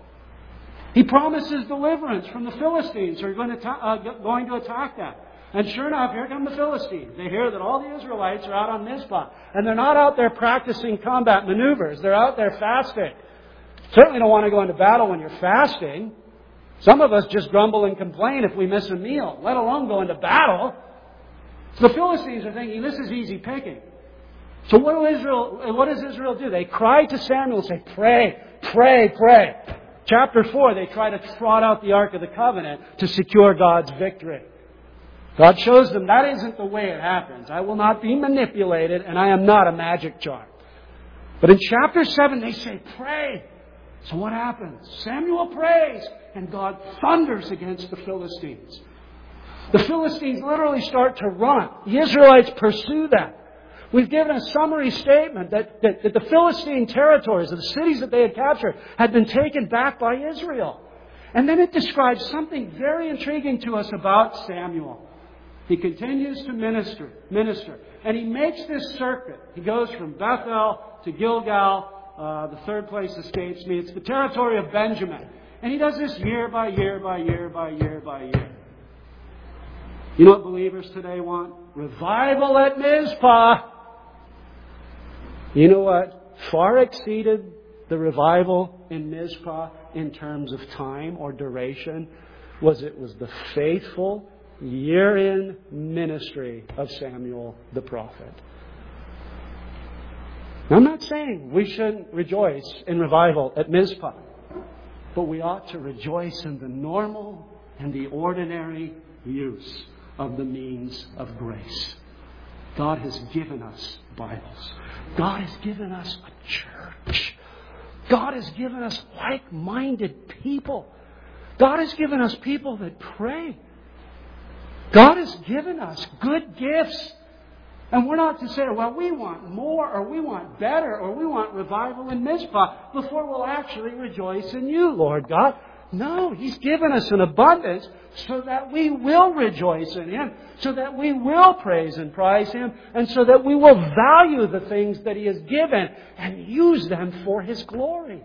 He promises deliverance from the Philistines who are going to, ta- uh, going to attack them. And sure enough, here come the Philistines. They hear that all the Israelites are out on Mizpah. And they're not out there practicing combat maneuvers. They're out there fasting. Certainly don't want to go into battle when you're fasting. Some of us just grumble and complain if we miss a meal, let alone go into battle. So the Philistines are thinking, this is easy picking. So what, do Israel, what does Israel do? They cry to Samuel and say, pray, pray, pray. Chapter four, they try to trot out the Ark of the Covenant to secure God's victory. God shows them that isn't the way it happens. I will not be manipulated, and I am not a magic charm. But in chapter seven, they say, pray. So what happens? Samuel prays, and God thunders against the Philistines. The Philistines literally start to run. The Israelites pursue them. We've given a summary statement that, that, that the Philistine territories, the cities that they had captured, had been taken back by Israel. And then it describes something very intriguing to us about Samuel. He continues to minister, minister. And he makes this circuit. He goes from Bethel to Gilgal. Uh, the third place escapes me. It's the territory of Benjamin. And he does this year by year by year by year by year. You know what believers today want? Revival at Mizpah. You know what far exceeded the revival in Mizpah in terms of time or duration? Was it was the faithful year-in ministry of Samuel the prophet. Now, I'm not saying we shouldn't rejoice in revival at Mizpah, but we ought to rejoice in the normal and the ordinary use of the means of grace. God has given us Bibles. God has given us a church God has given us like-minded people. God has given us people that pray. God has given us good gifts. And we're not to say, well, we want more, or we want better, or we want revival in Mizpah before we'll actually rejoice in you, Lord God. No, He's given us an abundance so that we will rejoice in Him, so that we will praise and prize Him, and so that we will value the things that He has given and use them for His glory.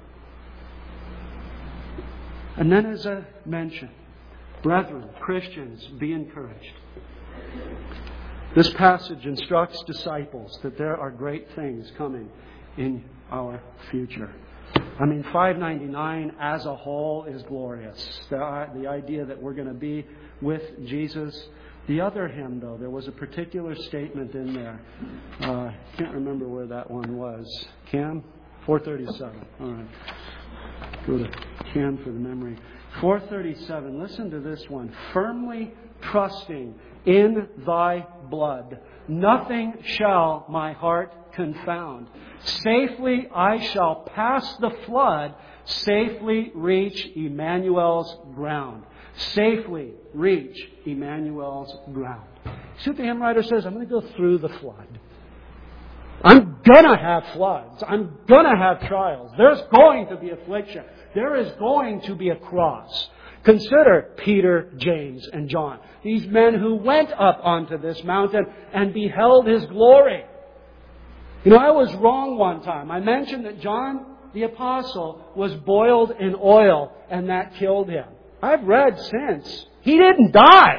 And then, as I mentioned, brethren, Christians, be encouraged. This passage instructs disciples that there are great things coming in our future. I mean, five ninety-nine as a whole is glorious. The, the idea that we're going to be with Jesus. The other hymn, though, there was a particular statement in there. I uh, can't remember where that one was. Cam? four thirty-seven. All right. Go to Cam for the memory. four thirty-seven. Listen to this one. Firmly trusting in Thy blood, nothing shall my heart confound. Safely I shall pass the flood, safely reach Emmanuel's ground. Safely reach Emmanuel's ground. See what the hymn writer says? I'm going to go through the flood. I'm going to have floods. I'm going to have trials. There's going to be affliction. There is going to be a cross. Consider Peter, James, and John. These men who went up onto this mountain and beheld His glory. You know, I was wrong one time. I mentioned that John the Apostle was boiled in oil and that killed him. I've read since. He didn't die.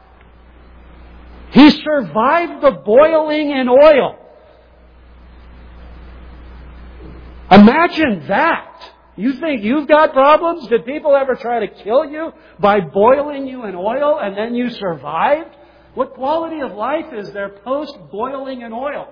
He survived the boiling in oil. Imagine that. You think you've got problems? Did people ever try to kill you by boiling you in oil and then you survived? What quality of life is there post-boiling in oil?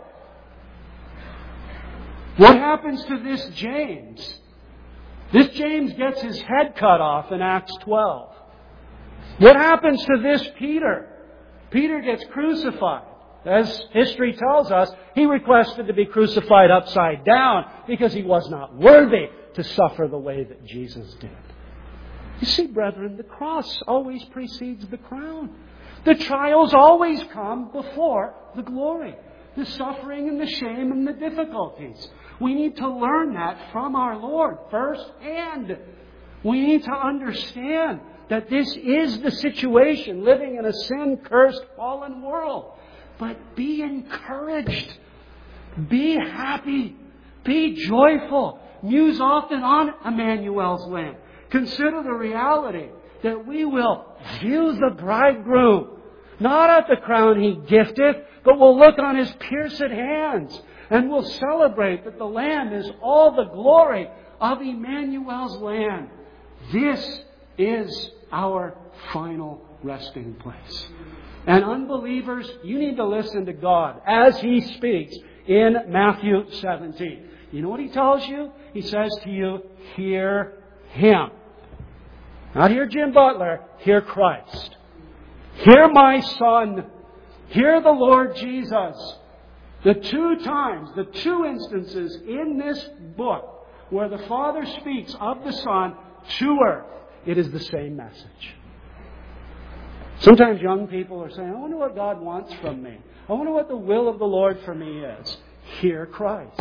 What happens to this James? This James gets his head cut off in Acts twelve. What happens to this Peter? Peter gets crucified. As history tells us, he requested to be crucified upside down because he was not worthy to suffer the way that Jesus did. You see, brethren, the cross always precedes the crown. The trials always come before the glory. The suffering and the shame and the difficulties. We need to learn that from our Lord firsthand. We need to understand that this is the situation, living in a sin-cursed, fallen world. But be encouraged. Be happy. Be joyful. Muse often on Emmanuel's land. Consider the reality that we will view the bridegroom, not at the crown He gifteth, but we'll look on His pierced hands, and we'll celebrate that the Lamb is all the glory of Emmanuel's land. This is our final resting place. And unbelievers, you need to listen to God as He speaks in Matthew seventeen. You know what He tells you? He says to you, hear Him. Not hear Jim Butler, hear Christ. Hear my Son. Hear the Lord Jesus. The two times, the two instances in this book where the Father speaks of the Son to earth, it is the same message. Sometimes young people are saying, I wonder what God wants from me. I wonder what the will of the Lord for me is. Hear Christ.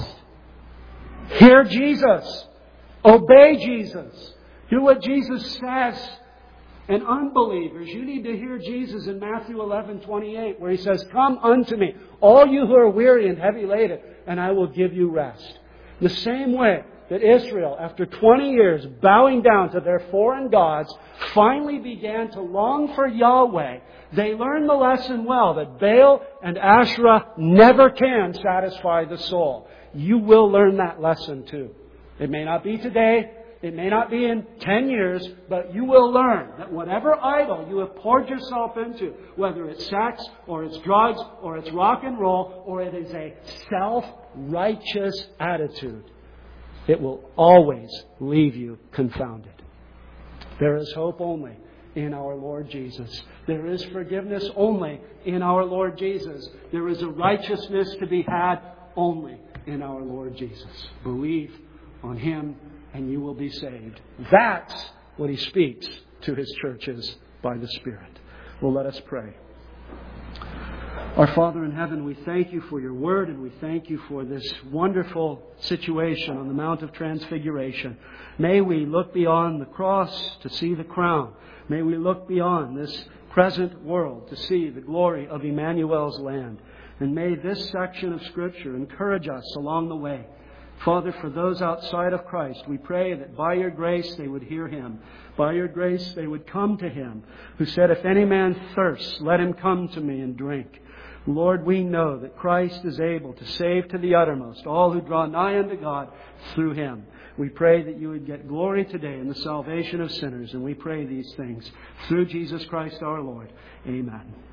Hear Jesus. Obey Jesus. Hear what Jesus says. And unbelievers, you need to hear Jesus in Matthew eleven twenty-eight, where He says, come unto me, all you who are weary and heavy laden, and I will give you rest. The same way that Israel, after twenty years bowing down to their foreign gods, finally began to long for Yahweh. They learned the lesson well that Baal and Asherah never can satisfy the soul. You will learn that lesson too. It may not be today, it may not be in ten years, but you will learn that whatever idol you have poured yourself into, whether it's sex or it's drugs or it's rock and roll or it is a self-righteous attitude, it will always leave you confounded. There is hope only in our Lord Jesus. There is forgiveness only in our Lord Jesus. There is a righteousness to be had only in our Lord Jesus. Believe on Him and you will be saved. That's what He speaks to His churches by the Spirit. Well, let us pray. Our Father in heaven, we thank You for Your Word, and we thank You for this wonderful situation on the Mount of Transfiguration. May we look beyond the cross to see the crown. May we look beyond this present world to see the glory of Emmanuel's land. And may this section of Scripture encourage us along the way. Father, for those outside of Christ, we pray that by Your grace they would hear Him. By Your grace they would come to Him, who said, "If any man thirsts, let him come to me and drink." Lord, we know that Christ is able to save to the uttermost all who draw nigh unto God through Him. We pray that You would get glory today in the salvation of sinners, and we pray these things through Jesus Christ our Lord. Amen.